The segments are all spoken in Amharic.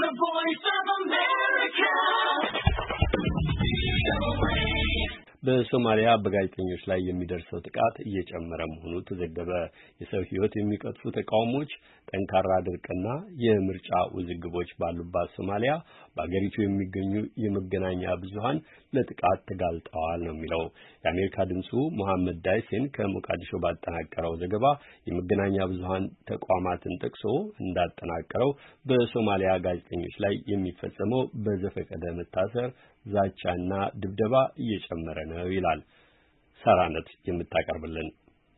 The Voice of America. በሶማሊያ በጋዜጠኞች ላይ የሚደርሰው ጥቃት እየጨመረ መሆኑ ተዘገበ። የሰው ሕይወት የሚቀጥፉ ተቃውሞች፣ ጠንካራ ድርቅና የምርጫ ውዝግቦች ባሉባት ሶማሊያ በአገሪቱ የሚገኙ የመገናኛ ብዙሃን ለጥቃት ተጋልጠዋል ነው የሚለው። የአሜሪካ ድምፁ መሐመድ ዳይሴን ከሞቃዲሾ ባጠናቀረው ዘገባ የመገናኛ ብዙሃን ተቋማትን ጠቅሶ እንዳጠናቀረው በሶማሊያ ጋዜጠኞች ላይ የሚፈጸመው በዘፈቀደ መታሰር፣ ዛቻና ድብደባ እየጨመረ ነው ይላል። ሰራነት የምታቀርብልን።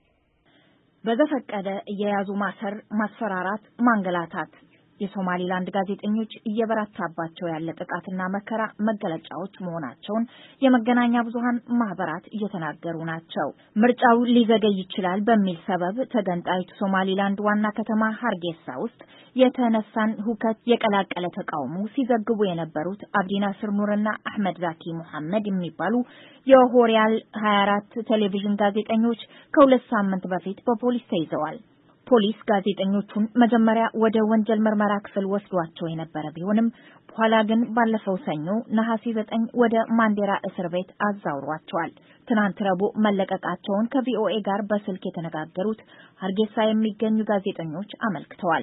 በዘፈቀደ እየያዙ ማሰር፣ ማስፈራራት፣ ማንገላታት የሶማሊላንድ ጋዜጠኞች እየበረታባቸው ያለ ጥቃትና መከራ መገለጫዎች መሆናቸውን የመገናኛ ብዙሃን ማህበራት እየተናገሩ ናቸው። ምርጫው ሊዘገይ ይችላል በሚል ሰበብ ተገንጣይቱ ሶማሊላንድ ዋና ከተማ ሀርጌሳ ውስጥ የተነሳን ሁከት የቀላቀለ ተቃውሞ ሲዘግቡ የነበሩት አብዲናስር ኑርና አህመድ ዛኪ መሐመድ የሚባሉ የሆሪያል 24 ቴሌቪዥን ጋዜጠኞች ከሁለት ሳምንት በፊት በፖሊስ ተይዘዋል። ፖሊስ ጋዜጠኞቹን መጀመሪያ ወደ ወንጀል ምርመራ ክፍል ወስዷቸው የነበረ ቢሆንም በኋላ ግን ባለፈው ሰኞ ነሐሴ 9 ወደ ማንዴራ እስር ቤት አዛውሯቸዋል። ትናንት ረቡዕ መለቀቃቸውን ከቪኦኤ ጋር በስልክ የተነጋገሩት ሀርጌሳ የሚገኙ ጋዜጠኞች አመልክተዋል።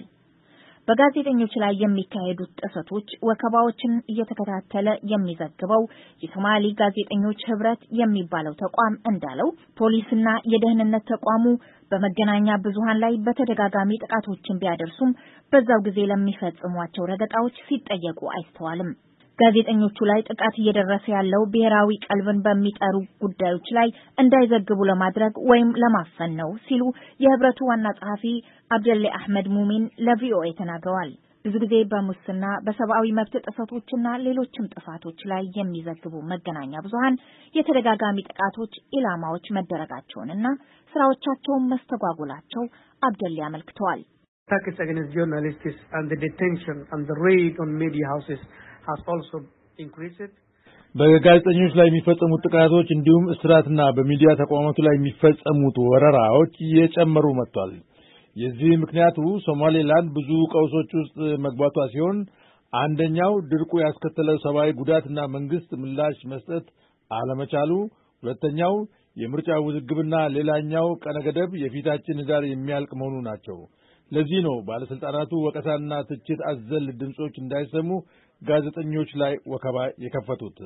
በጋዜጠኞች ላይ የሚካሄዱት ጥሰቶች፣ ወከባዎችን እየተከታተለ የሚዘግበው የሶማሊ ጋዜጠኞች ህብረት የሚባለው ተቋም እንዳለው ፖሊስና የደህንነት ተቋሙ በመገናኛ ብዙሃን ላይ በተደጋጋሚ ጥቃቶችን ቢያደርሱም በዛው ጊዜ ለሚፈጽሟቸው ረገጣዎች ሲጠየቁ አይስተዋልም። ጋዜጠኞቹ ላይ ጥቃት እየደረሰ ያለው ብሔራዊ ቀልብን በሚጠሩ ጉዳዮች ላይ እንዳይዘግቡ ለማድረግ ወይም ለማፈን ነው ሲሉ የህብረቱ ዋና ጸሐፊ አብደሌ አህመድ ሙሚን ለቪኦኤ ተናግረዋል። ብዙ ጊዜ በሙስና በሰብአዊ መብት ጥሰቶችና ሌሎችም ጥፋቶች ላይ የሚዘግቡ መገናኛ ብዙሃን የተደጋጋሚ ጥቃቶች ኢላማዎች መደረጋቸውንና ስራዎቻቸውን መስተጓጎላቸው አብደሌ አመልክተዋል። Attacks against journalists and the detention and the raid on media houses has also increased. በጋዜጠኞች ላይ የሚፈጸሙት ጥቃቶች እንዲሁም እስራትና በሚዲያ ተቋማቱ ላይ የሚፈጸሙት ወረራዎች እየጨመሩ መጥቷል። የዚህ ምክንያቱ ሶማሌላንድ ብዙ ቀውሶች ውስጥ መግባቷ ሲሆን አንደኛው ድርቁ ያስከተለው ሰብአዊ ጉዳትና መንግስት ምላሽ መስጠት አለመቻሉ፣ ሁለተኛው የምርጫ ውዝግብና ሌላኛው ቀነገደብ የፊታችን ህዳር የሚያልቅ መሆኑ ናቸው። ለዚህ ነው ባለስልጣናቱ ወቀሳና ትችት አዘል ድምጾች እንዳይሰሙ ጋዜጠኞች ላይ ወከባ የከፈቱት።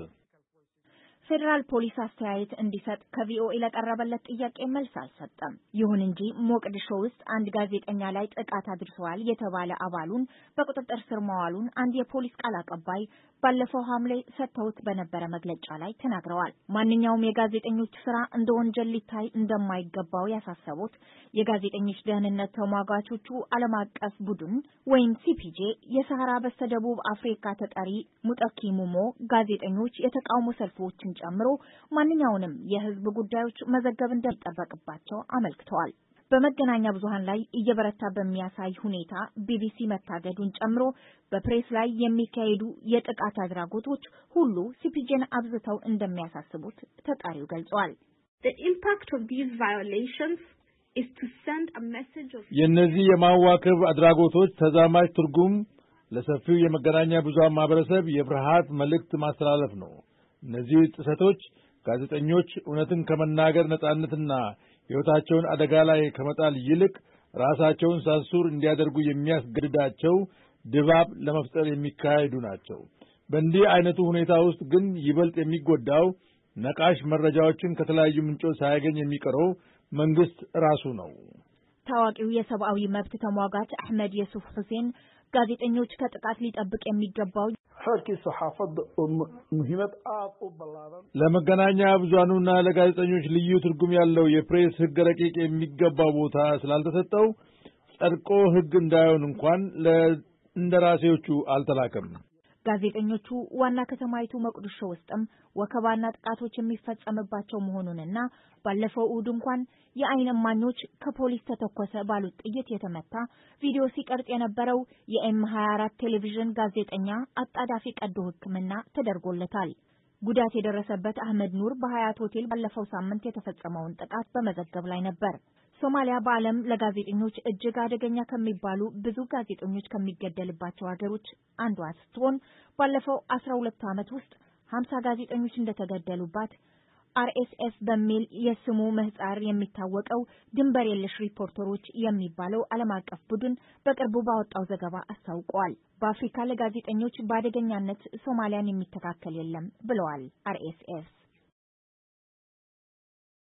ፌደራል ፖሊስ አስተያየት እንዲሰጥ ከቪኦኤ ለቀረበለት ጥያቄ መልስ አልሰጠም። ይሁን እንጂ ሞቃዲሾ ውስጥ አንድ ጋዜጠኛ ላይ ጥቃት አድርሰዋል የተባለ አባሉን በቁጥጥር ስር መዋሉን አንድ የፖሊስ ቃል አቀባይ ባለፈው ሐምሌ ሰጥተውት በነበረ መግለጫ ላይ ተናግረዋል። ማንኛውም የጋዜጠኞች ስራ እንደ ወንጀል ሊታይ እንደማይገባው ያሳሰቡት የጋዜጠኞች ደህንነት ተሟጋቾቹ ዓለም አቀፍ ቡድን ወይም ሲፒጄ የሰሃራ በስተደቡብ አፍሪካ ተጠሪ ሙጠኪ ሙሞ ጋዜጠኞች የተቃውሞ ሰልፎችን ጨምሮ ማንኛውንም የህዝብ ጉዳዮች መዘገብ እንደሚጠበቅባቸው አመልክተዋል። በመገናኛ ብዙሃን ላይ እየበረታ በሚያሳይ ሁኔታ ቢቢሲ መታገዱን ጨምሮ በፕሬስ ላይ የሚካሄዱ የጥቃት አድራጎቶች ሁሉ ሲፒጄን አብዝተው እንደሚያሳስቡት ተጣሪው ገልጸዋል። The impact of these violations is to send a message of የነዚህ የማዋከብ አድራጎቶች ተዛማጅ ትርጉም ለሰፊው የመገናኛ ብዙሃን ማህበረሰብ የፍርሃት መልእክት ማስተላለፍ ነው። እነዚህ ጥሰቶች ጋዜጠኞች እውነትን ከመናገር ነጻነትና ሕይወታቸውን አደጋ ላይ ከመጣል ይልቅ ራሳቸውን ሳንሱር እንዲያደርጉ የሚያስገድዳቸው ድባብ ለመፍጠር የሚካሄዱ ናቸው። በእንዲህ አይነቱ ሁኔታ ውስጥ ግን ይበልጥ የሚጎዳው ነቃሽ መረጃዎችን ከተለያዩ ምንጮች ሳያገኝ የሚቀረው መንግስት ራሱ ነው። ታዋቂው የሰብአዊ መብት ተሟጋች አህመድ የሱፍ ሁሴን ጋዜጠኞች ከጥቃት ሊጠብቅ የሚገባው ለመገናኛ ብዙሃኑና ለጋዜጠኞች ልዩ ትርጉም ያለው የፕሬስ ህግ ረቂቅ የሚገባው ቦታ ስላልተሰጠው ጸድቆ ህግ እንዳይሆን እንኳን ለእንደራሴዎቹ አልተላከም። ጋዜጠኞቹ ዋና ከተማይቱ ሞቃዲሾ ውስጥም ወከባና ጥቃቶች የሚፈጸምባቸው መሆኑንና ባለፈው እሁድ እንኳን የዓይን እማኞች ከፖሊስ ተተኮሰ ባሉት ጥይት የተመታ ቪዲዮ ሲቀርጽ የነበረው የኤም24 ቴሌቪዥን ጋዜጠኛ አጣዳፊ ቀዶ ሕክምና ተደርጎለታል። ጉዳት የደረሰበት አህመድ ኑር በሀያት ሆቴል ባለፈው ሳምንት የተፈጸመውን ጥቃት በመዘገብ ላይ ነበር። ሶማሊያ በዓለም ለጋዜጠኞች እጅግ አደገኛ ከሚባሉ ብዙ ጋዜጠኞች ከሚገደልባቸው ሀገሮች አንዷ ስትሆን ባለፈው 12 ዓመት ውስጥ 50 ጋዜጠኞች እንደተገደሉባት RSF በሚል የስሙ ምህጻር የሚታወቀው ድንበር የለሽ ሪፖርተሮች የሚባለው ዓለም አቀፍ ቡድን በቅርቡ ባወጣው ዘገባ አስታውቋል። በአፍሪካ ለጋዜጠኞች በአደገኛነት ሶማሊያን የሚተካከል የለም ብለዋል RSF።